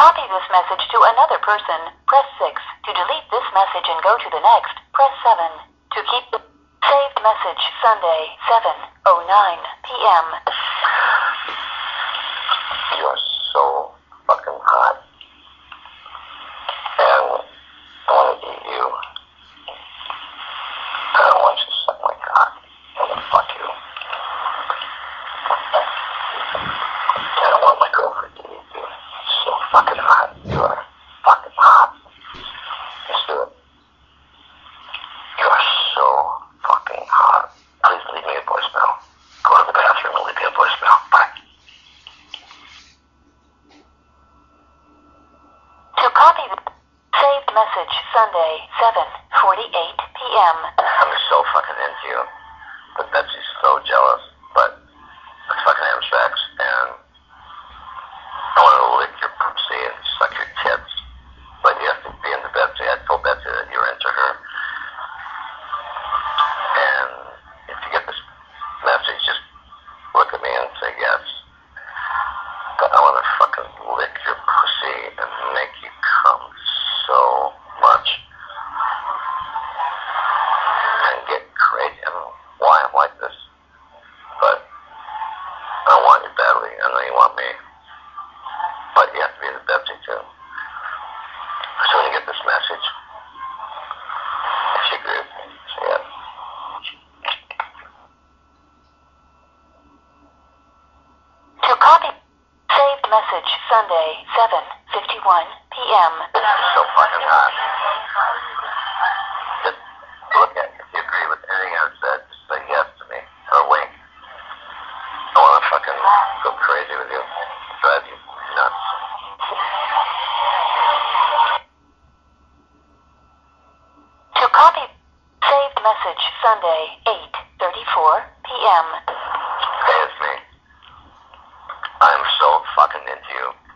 copy this message to another person, press 6. To delete this message and go to the next, press 7. To keep the saved message, Sunday, 7:09 p.m. You're so fucking hot. And I want to eat you. I don't want you to suck my cock. I want to fuck you. I don't want my girlfriend to eat you. So fucking hot. You are fucking hot. Let's do it. You are so fucking hot. Please leave me a voicemail. Go to the bathroom and leave me a voicemail. Bye. To copy the saved message, Sunday, 7:48 p.m. I'm so fucking into you. But Betsy's so jealous. But let's fucking have sex. And I want to lick your pussy and suck your tits. But you have to be into Betsy. I told Betsy that you're into her. And if you get this message, just look at me and say yes. But I want to fucking lick your pussy and make you come so much. And get crazy. I don't know why I'm like this. But I want you badly. I know you want me. But you have to be into Betsy too. So when you get this message, if you agree with me, say yes. To copy saved message, Sunday, 7:51 p.m. This is so fucking hot. Just look at it. If you agree with anything I've said, just say yes to me. Or wink. I want to fucking go crazy with you. Drive you nuts. To copy saved message, Sunday, 8:34 p.m. Hey, it's me. I'm so fucking into you.